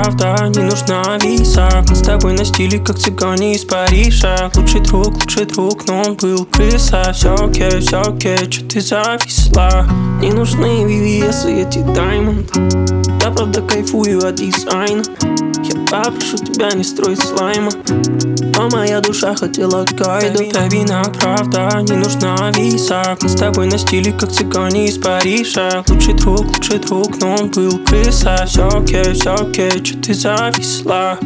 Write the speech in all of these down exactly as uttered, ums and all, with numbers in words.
правда, не нужна виза. Мы с тобой на стиле, как цыгане из Парижа. Лучший друг, лучший друг, но он был крыса. Все окей, все окей, че ты зависла? Не нужны ви ви эс и эти Diamond. Я правда кайфую от дизайна. Я попрошу тебя не строить слайма, но моя душа хотела гайда. Это вина, правда, не нужна виза. Мы с тобой на стиле, как цыгане из Парижа. Лучший друг, лучший друг, но он был крыса. Все окей, все окей, че ты зависла?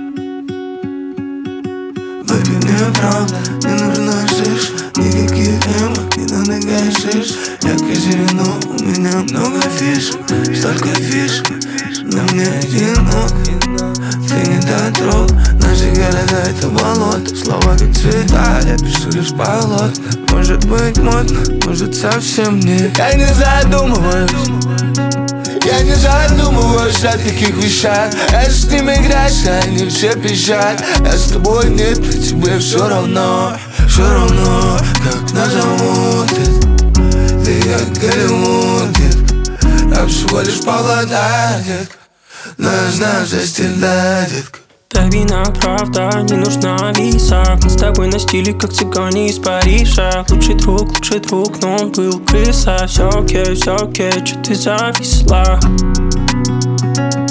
Baby, мне правда не нужна шиш, никаких эмо, не надо гашиш. Я казино, у меня много фишек, столько фишек, на мне одинок. Ты не дотрог, наши города это болото. Слова как цвета, я пишу лишь полотна. Может быть модно, может совсем нет. Я не задумываюсь, я не задумываюсь о таких вещах. Я с ними играешь, они все пищат. Я с тобой нет, при тебе все равно. Все равно, как назовут это. Ты как Голливуд, детка. Я всего лишь полота, детка. Но я знаю, за стиль, да, детка. Это вина, правда, не нужна виза. Мы с тобой на стиле, как цыгане из Парижа. Лучший друг, лучший друг, но он был крыса. Все окей, все окей, че ты зависла?